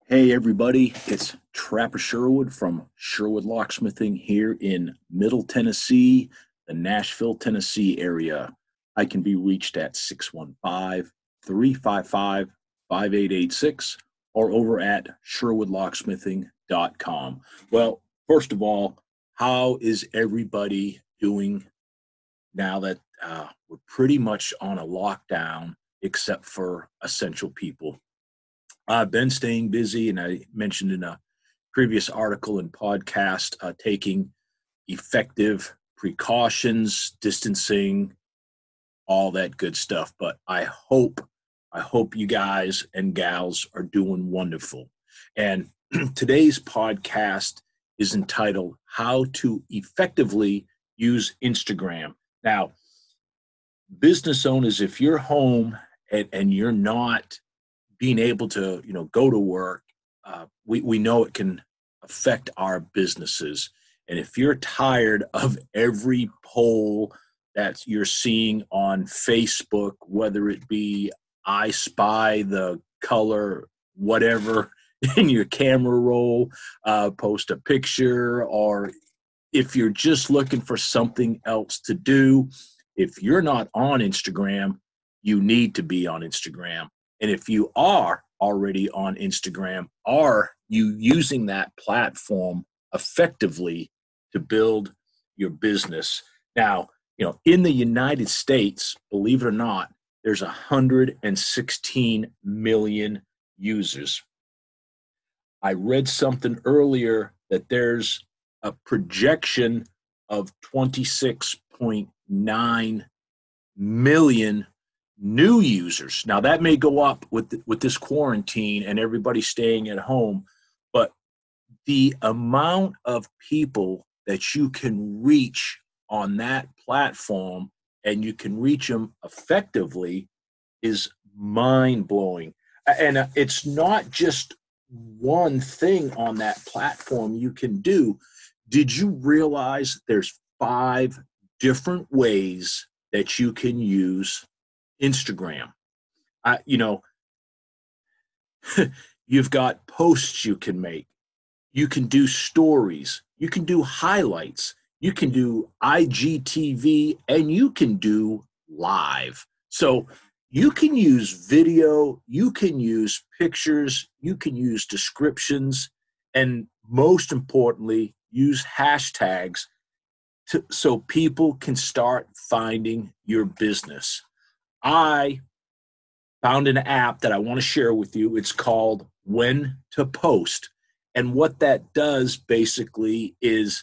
Hey everybody, it's Trapper Sherwood from Sherwood Locksmithing here in Middle Tennessee, the Nashville, Tennessee area. I can be reached at 615-355-5886 or over at sherwoodlocksmithing.com. Well, first of all, how is everybody doing now that we're pretty much on a lockdown except for essential people? I've been staying busy, and I mentioned in a previous article and podcast taking effective precautions, distancing, all that good stuff. But I hope you guys and gals are doing wonderful. And today's podcast is entitled "How to Effectively Use Instagram." Now, business owners, if you're home and you're not being able to go to work, we know it can affect our businesses. And if you're tired of every poll that you're seeing on Facebook, whether it be I spy the color whatever in your camera roll, post a picture, or if you're just looking for something else to do, if you're not on Instagram, you need to be on Instagram. And if you are already on Instagram, are you using that platform effectively to build your business? Now, in the United States, believe it or not, there's 116 million users. I read something earlier that there's a projection of 26.9 million new users. Now that may go up with this quarantine and everybody staying at home, but the amount of people that you can reach on that platform and you can reach them effectively is mind blowing. And it's not just one thing on that platform you can do. Did you realize there's 5 different ways that you can use Instagram? Uh, you know, you've got posts you can make. You can do stories. You can do highlights. You can do IGTV, and you can do live. So you can use video, you can use pictures, you can use descriptions, and most importantly, use hashtags so people can start finding your business. I found an app that I want to share with you. It's called When to Post. And what that does basically is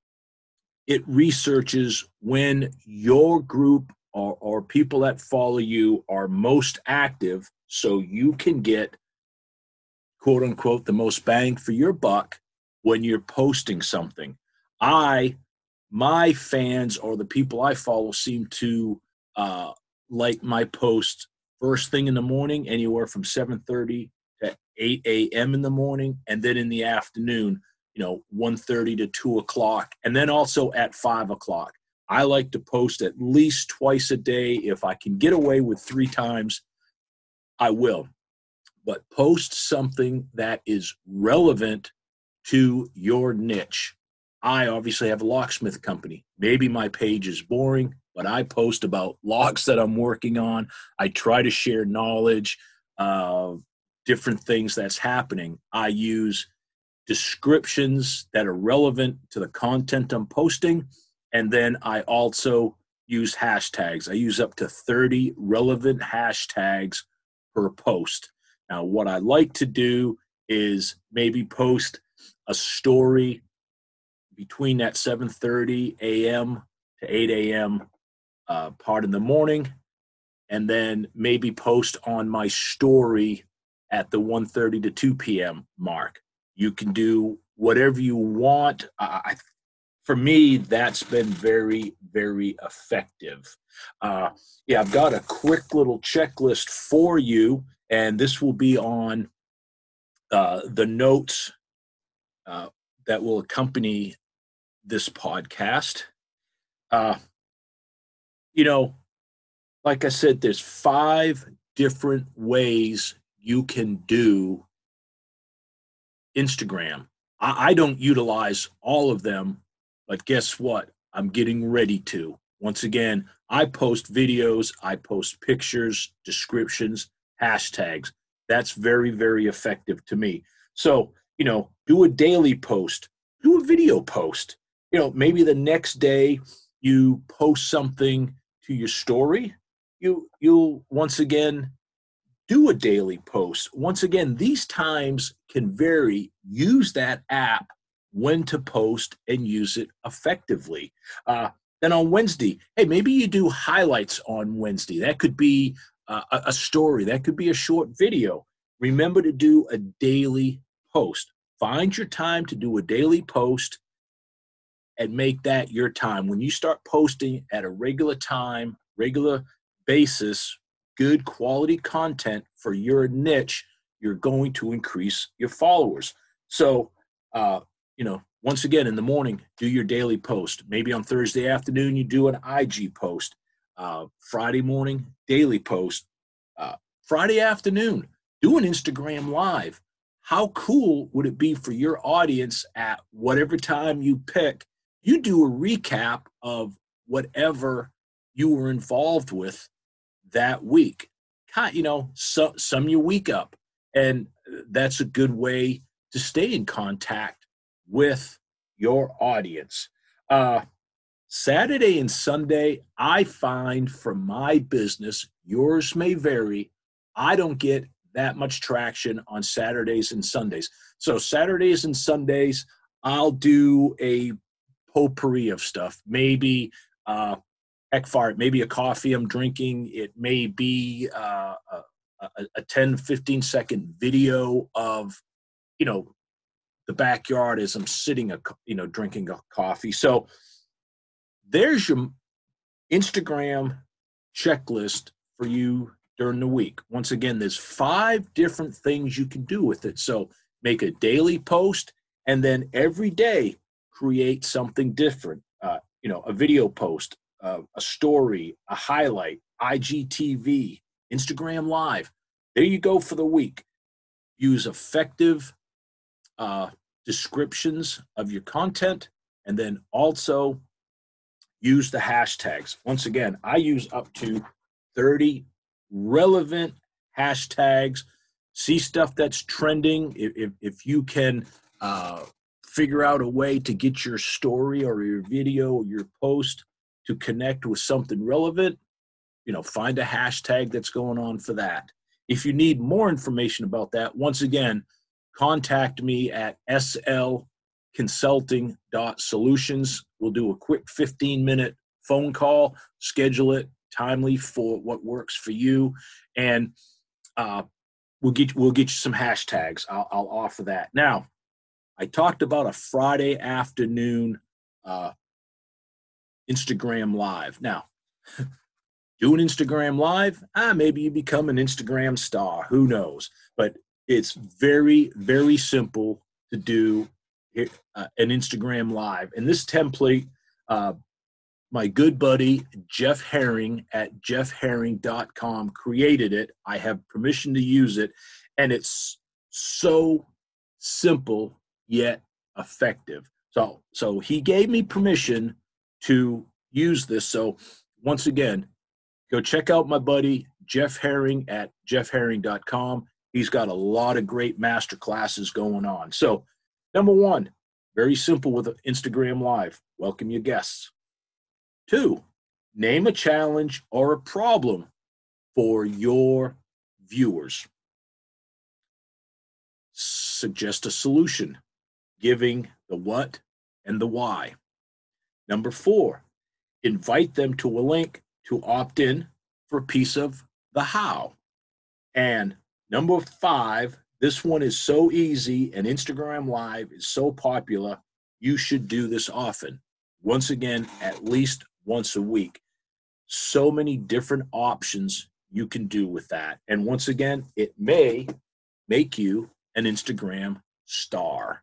it researches when your group or people that follow you are most active so you can get, quote unquote, the most bang for your buck when you're posting something. I My fans or the people I follow seem to uh, like my posts first thing in the morning, anywhere from 7:30 to 8 a.m. in the morning, and then in the afternoon, 1:30 to 2 o'clock, and then also at 5 o'clock. I like to post at least twice a day. If I can get away with 3 times, I will. But post something that is relevant to your niche. I obviously have a locksmith company. Maybe my page is boring, but I post about locks that I'm working on. I try to share knowledge of different things that's happening. I use descriptions that are relevant to the content I'm posting. And then I also use hashtags. I use up to 30 relevant hashtags per post. Now, what I like to do is maybe post a story between that 7:30 a.m. to 8 a.m. Part in the morning, and then maybe post on my story at the 1:30 to 2 p.m. mark. You can do whatever you want. For me, that's been very, very effective. Yeah, I've got a quick little checklist for you, and this will be on the notes uh, that will accompany this podcast. Uh, you know, like I said, there's 5 different ways you can do Instagram. I don't utilize all of them, but guess what? I'm getting ready to. Once again, I post videos, I post pictures, descriptions, hashtags. That's very, very effective to me. So, do a daily post, do a video post. Maybe the next day you post something to your story. You'll once again do a daily post. Once again, these times can vary. Use that app when to post and use it effectively. Then on Wednesday, hey, maybe you do highlights on Wednesday. That could be a story, that could be a short video. Remember to do a daily post. Find your time to do a daily post and make that your time. When you start posting at a regular time, regular basis, good quality content for your niche, you're going to increase your followers. So, once again, in the morning, do your daily post. Maybe on Thursday afternoon, you do an IG post. Friday morning, daily post. Friday afternoon, do an Instagram live. How cool would it be for your audience at whatever time you pick? You do a recap of whatever you were involved with that week. Sum your week up. And that's a good way to stay in contact with your audience. Saturday and Sunday, I find for my business, yours may vary, I don't get that much traction on Saturdays and Sundays. So Saturdays and Sundays, I'll do a potpourri of stuff. Maybe heck far, it may be a coffee I'm drinking. It may be a 10, 15-second video of, the backyard as I'm sitting, drinking a coffee. So there's your Instagram checklist for you during the week. Once again, there's 5 different things you can do with it. So make a daily post, and then every day create something different. A video post, a story, a highlight, IGTV, Instagram Live. There you go for the week. Use effective descriptions of your content, and then also use the hashtags. Once again, I use up to 30 relevant hashtags. See stuff that's trending. If you can figure out a way to get your story or your video or your post to connect with something relevant, find a hashtag that's going on for that. If you need more information about that, once again, contact me at slconsulting.solutions. We'll do a quick 15-minute phone call, schedule it timely for what works for you, and we'll get you some hashtags. I'll offer that. Now, I talked about a Friday afternoon Instagram Live. Now, do an Instagram Live. Maybe you become an Instagram star. Who knows? But it's very, very simple to do an Instagram Live. And this template, my good buddy Jeff Herring at jeffherring.com created it. I have permission to use it. And it's so simple yet effective. So he gave me permission to use this. So once again, go check out my buddy Jeff Herring at jeffherring.com. He's got a lot of great master classes going on. So, number 1, very simple with Instagram Live. Welcome your guests. 2, name a challenge or a problem for your viewers. Suggest a solution, giving the what and the why. Number 4, invite them to a link to opt in for a piece of the how. And number 5, this one is so easy and Instagram Live is so popular, you should do this often. Once again, at least once a week. So many different options you can do with that. And once again, it may make you an Instagram star.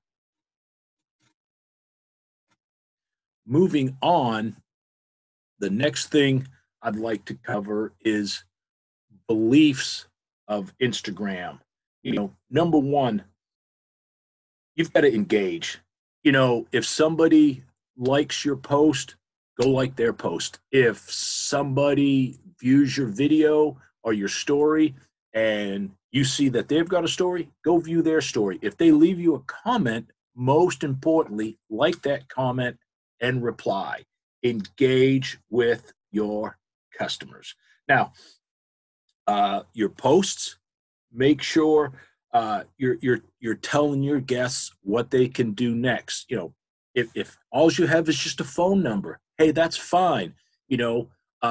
Moving on, the next thing I'd like to cover is beliefs of Instagram. Number 1, You've got to engage. If somebody likes your post, go like their post. If somebody views your video or your story and you see that they've got a story, go view their story. If they leave you a comment, most importantly, like that comment and reply. Engage with your customers. Now, your posts, make sure you're telling your guests what they can do next. If all you have is just a phone number, hey, that's fine. you know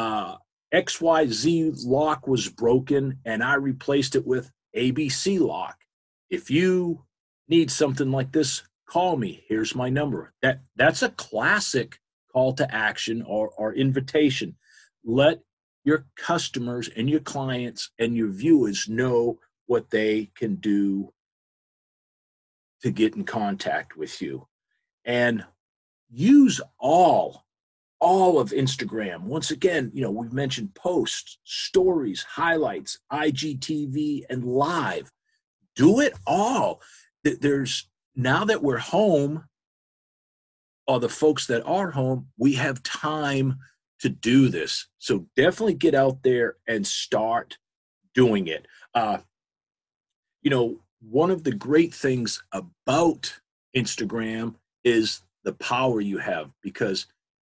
XYZ lock was broken and I replaced it with ABC lock. If you need something like this, call me. Here's my number. That's a classic call to action or invitation. Let your customers and your clients and your viewers know what they can do to get in contact with you. And use all of Instagram. Once again, we've mentioned posts, stories, highlights, IGTV, and live. Do it all. There's Now that we're home, or the folks that are home, we have time to do this. So definitely get out there and start doing it. One of the great things about Instagram is the power you have, because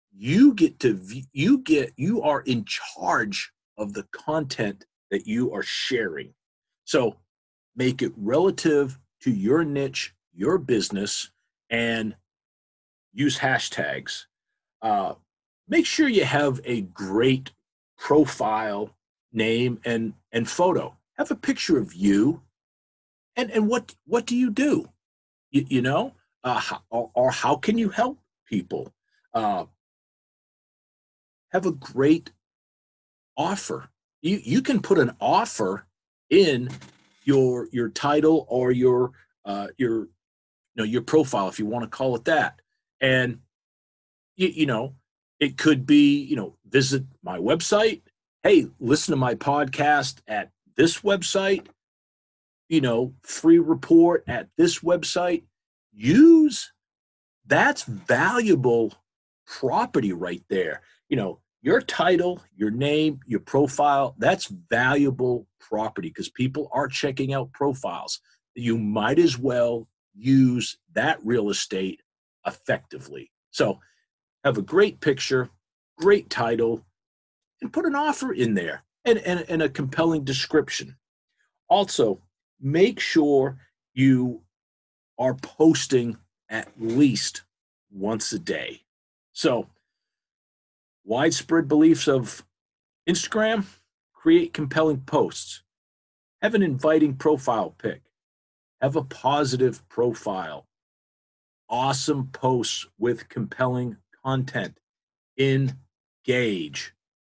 you are in charge of the content that you are sharing. So make it relative to your niche, your business, and use hashtags. Uh, Make sure you have a great profile name and photo. Have a picture of you and what do you do? You know, or how can you help people? Uh, have a great offer. You can put an offer in your title or your profile, if you want to call it that. And you know it could be, visit my website. Hey, listen to my podcast at this website. Free report at this website. Use That's valuable property right there. Your title, your name, your profile, that's valuable property because people are checking out profiles. You might as well use that real estate effectively. So have a great picture, great title, and put an offer in there and a compelling description. Also, make sure you are posting at least once a day. So, widespread beliefs of Instagram: create compelling posts, have an inviting profile pic, have a positive profile, awesome posts with compelling content, engage.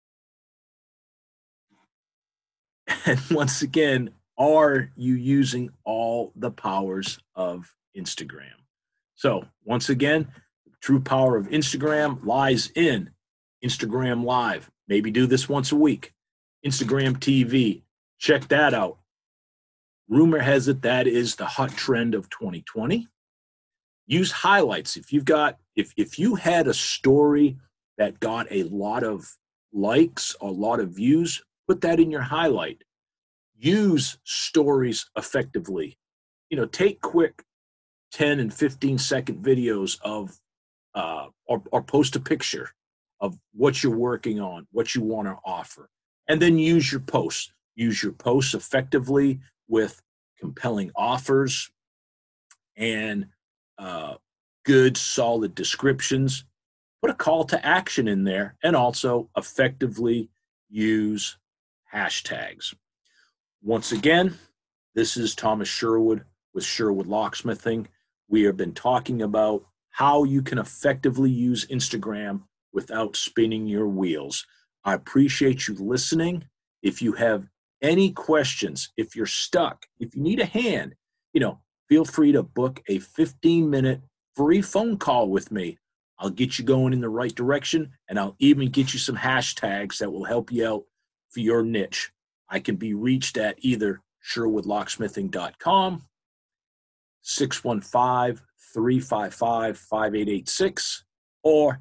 And once again, are you using all the powers of Instagram? So, once again, the true power of Instagram lies in Instagram Live. Maybe do this once a week. Instagram TV, check that out. Rumor has it that is the hot trend of 2020. Use highlights. If you had a story that got a lot of likes, a lot of views, put that in your highlight. Use stories effectively. Take quick 10 and 15-second videos of or post a picture of what you're working on, what you want to offer, and then use your posts. Use your posts effectively with compelling offers and good, solid descriptions. Put a call to action in there, and also effectively use hashtags. Once again, this is Thomas Sherwood with Sherwood Locksmithing. We have been talking about how you can effectively use Instagram without spinning your wheels. I appreciate you listening. If you have any questions, if you're stuck, if you need a hand, feel free to book a 15-minute free phone call with me. I'll get you going in the right direction, and I'll even get you some hashtags that will help you out for your niche. I can be reached at either sherwoodlocksmithing.com, 615-355-5886 or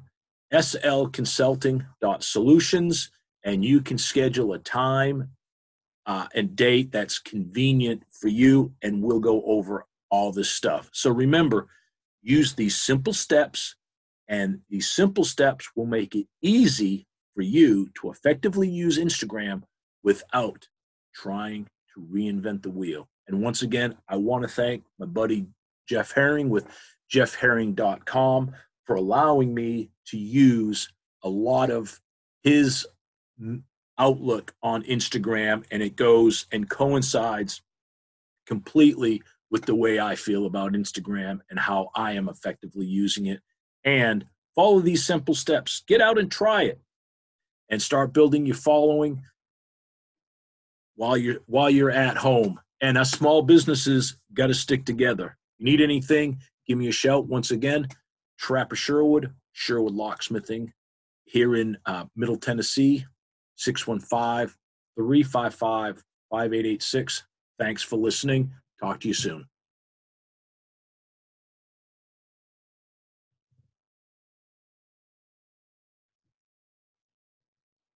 slconsulting.solutions, and you can schedule a time and date that's convenient for you, and we'll go over all this stuff. So remember, use these simple steps, and these simple steps will make it easy for you to effectively use Instagram without trying to reinvent the wheel. And once again, I want to thank my buddy Jeff Herring with jeffherring.com for allowing me to use a lot of his outlook on Instagram, and it goes and coincides completely with the way I feel about Instagram and how I am effectively using it. And follow these simple steps. Get out and try it and start building your following while you're at home. And us small businesses got to stick together. You need anything, give me a shout. Once again, Trapper Sherwood Locksmithing here in Middle Tennessee, 615-355-5886. Thanks for listening. Talk to you soon.